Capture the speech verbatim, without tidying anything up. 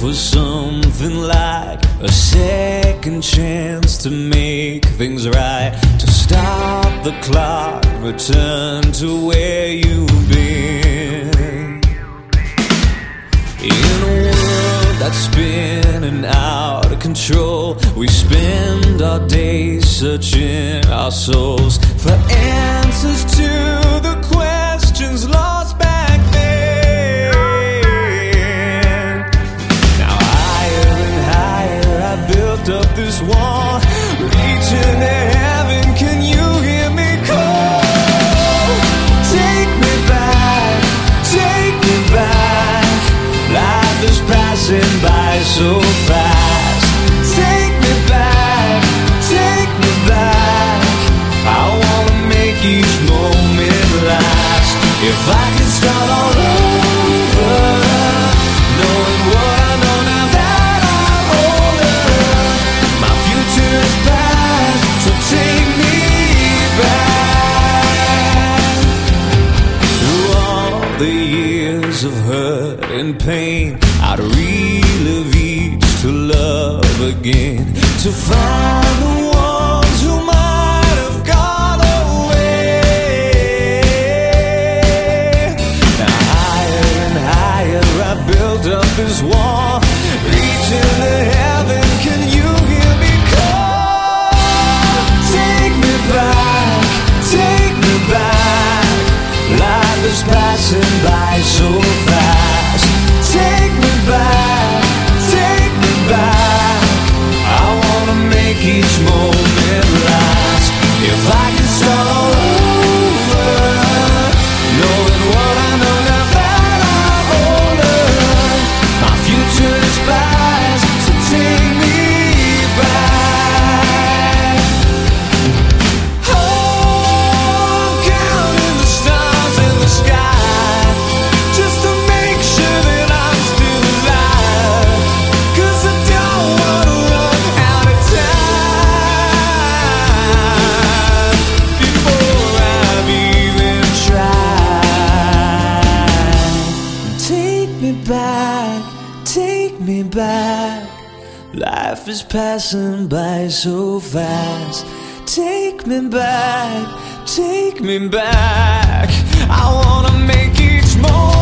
for something like a second chance to make things right, to stop the clock, return to where you've been. In a world that's spinning out of control, we spend our days searching our souls for answers to the questions lost back then. Now higher and higher I built up this wall, reaching to heaven. Can you hear me call? Take me back, take me back. Life is passing by so fast. Take me back, take me back. I wanna make each moment last. If I could start all over, knowing what I know now that I'm older. My future is past, so take me back. Through all the years of hurt and pain, I'd relive each to love again, to find the ones who might have gone away. Now higher and higher I built up this wall, reaching to heaven. Can you hear me call? Take me back, take me back. Life is passing by so fast. Take me back, take me back. I wanna make each moment last. If I could start all over, knowing what I know now that I'm older. My future is past, so take me back. Oh, I'm counting the stars in the sky, just to make sure that I'm still alive. 'Cause I don't wanna run out of time before I've even tried. Take me back, take me back. Life is passing by so fast. Take me back, take me back. I wanna make each moment